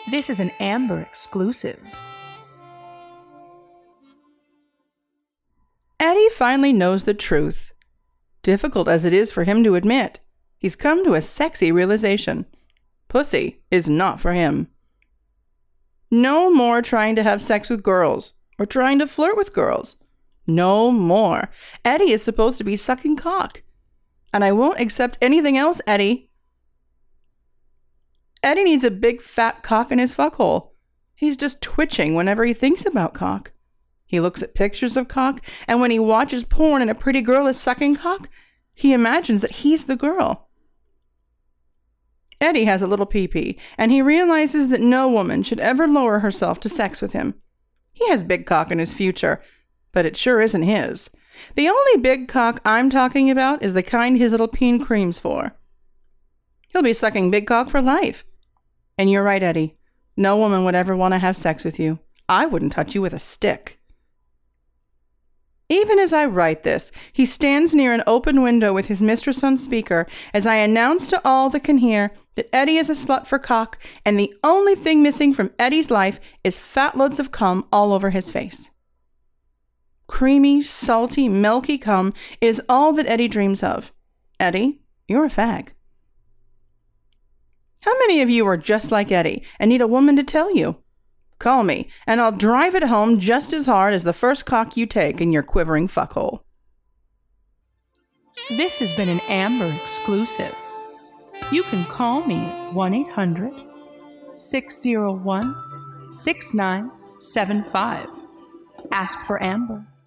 This is an Amber exclusive. Eddie finally knows the truth. Difficult as it is for him to admit, he's come to a sexy realization. Pussy is not for him. No more trying to have sex with girls or trying to flirt with girls. No more. Eddie is supposed to be sucking cock. And I won't accept anything else, Eddie. Eddie needs a big fat cock in his fuckhole. He's just twitching whenever he thinks about cock. He looks at pictures of cock, and when he watches porn and a pretty girl is sucking cock, he imagines that he's the girl. Eddie has a little pee-pee, and he realizes that no woman should ever lower herself to sex with him. He has big cock in his future, but it sure isn't his. The only big cock I'm talking about is the kind his little peen cream's for. He'll be sucking big cock for life. And you're right, Eddie. No woman would ever want to have sex with you. I wouldn't touch you with a stick. Even as I write this, he stands near an open window with his mistress on speaker as I announce to all that can hear that Eddie is a slut for cock, and the only thing missing from Eddie's life is fat loads of cum all over his face. Creamy, salty, milky cum is all that Eddie dreams of. Eddie, you're a fag. How many of you are just like Eddie and need a woman to tell you? Call me, and I'll drive it home just as hard as the first cock you take in your quivering fuckhole. This has been an Amber exclusive. You can call me 1-800-601-6975. Ask for Amber.